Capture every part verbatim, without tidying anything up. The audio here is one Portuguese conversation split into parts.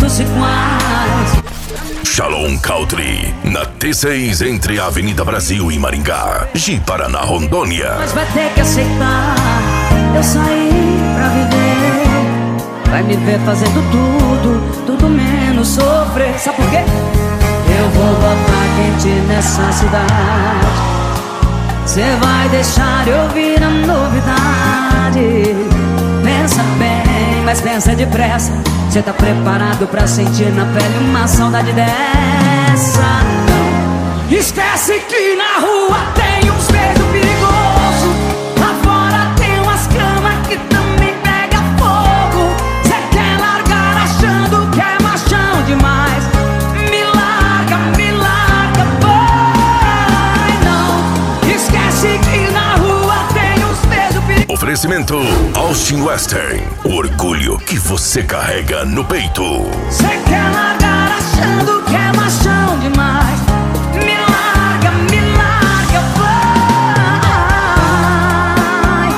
direitos iguais. Shalom Country, na T seis entre a Avenida Brasil e Maringá, Ji-Paraná, Rondônia. Mas vai ter que aceitar, eu saí pra viver. Vai me ver fazendo tudo, tudo menos sofrer. Sabe por quê? Eu vou botar quente nessa cidade. Cê vai deixar eu vir a novidade. Pensa bem, mas pensa depressa. Cê tá preparado pra sentir na pele uma saudade dessa? Não. Esquece que na rua tem uns beijo perigoso. Lá fora tem umas camas que também pega fogo. Cê quer largar achando que é machão demais. Me larga, me larga, vai. Não. Esquece que na rua tem uns beijo perigoso. Oferecimento Austin Western, o orgulho que você carrega no peito. Cê quer largar achando que é machão demais. Me larga, me larga, vai.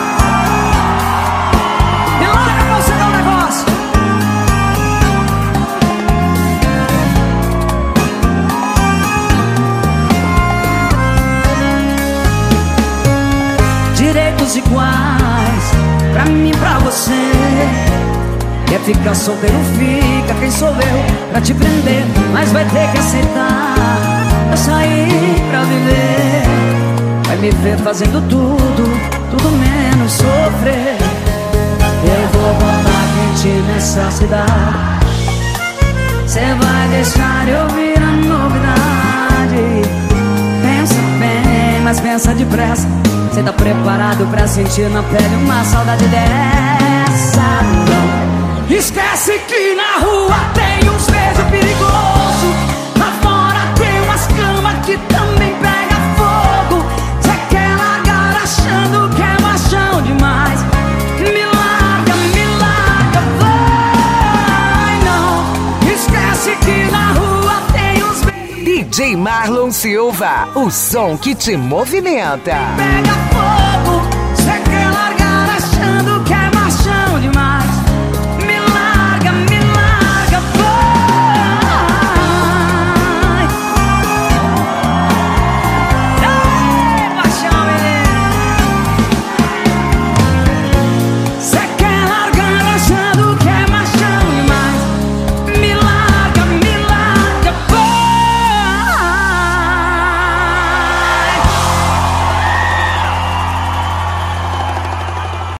Me larga pra você dar um negócio. Direitos iguais pra mim e pra você. Quer ficar solteiro, fica. Quem sou eu pra te prender? Mas vai ter que aceitar. Eu saí pra viver. Vai me ver fazendo tudo, tudo menos sofrer. Eu vou botar quente nessa cidade. Cê vai deixar eu vir a novidade. Pensa bem, mas pensa depressa. Cê tá preparado pra sentir na pele uma saudade dessa? Não. Esquece que na rua tem uns beijos perigosos. Lá fora tem umas camas que também pega fogo. Cê quer largar achando que é machão demais. Me larga, me larga, vai. Não. Esquece que na rua tem uns beijos. D J Marlon Silva, o som que te movimenta. Pega fogo.